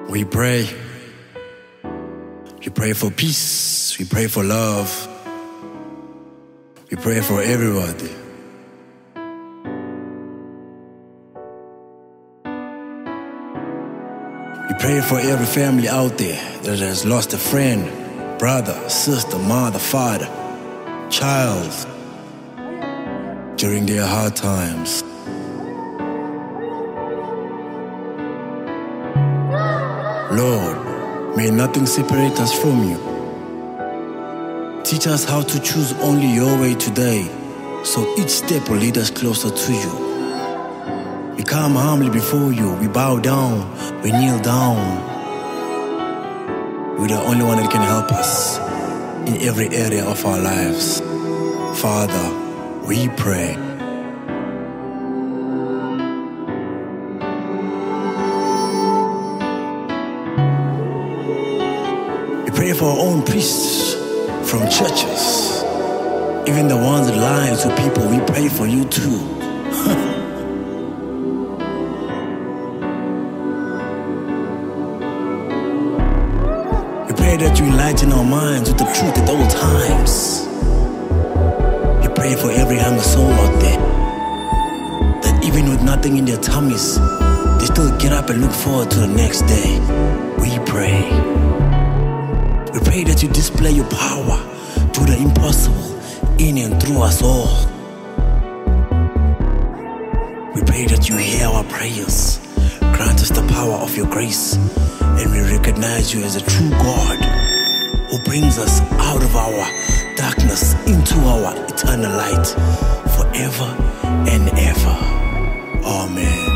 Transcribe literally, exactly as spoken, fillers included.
We pray. We pray for peace. We pray for love. We pray for everybody. We pray for every family out there that has lost a friend, brother, sister, mother, father, child during their hard times. Lord, may nothing separate us from you. Teach us how to choose only your way today, so each step will lead us closer to you. We come humbly before you, we bow down, we kneel down. You're the only one that can help us in every area of our lives. Father, we pray. We pray for our own priests from churches, even the ones that lie to people. We pray for you too. We pray that you enlighten our minds with the truth at all times. We pray for every hungry soul out there, that even with nothing in their tummies, they still get up and look forward to the next day. We pray. We pray that you display your power, do the impossible in and through us all. We pray that you hear our prayers, grant us the power of your grace, and we recognize you as a true God who brings us out of our darkness into our eternal light forever and ever. Amen.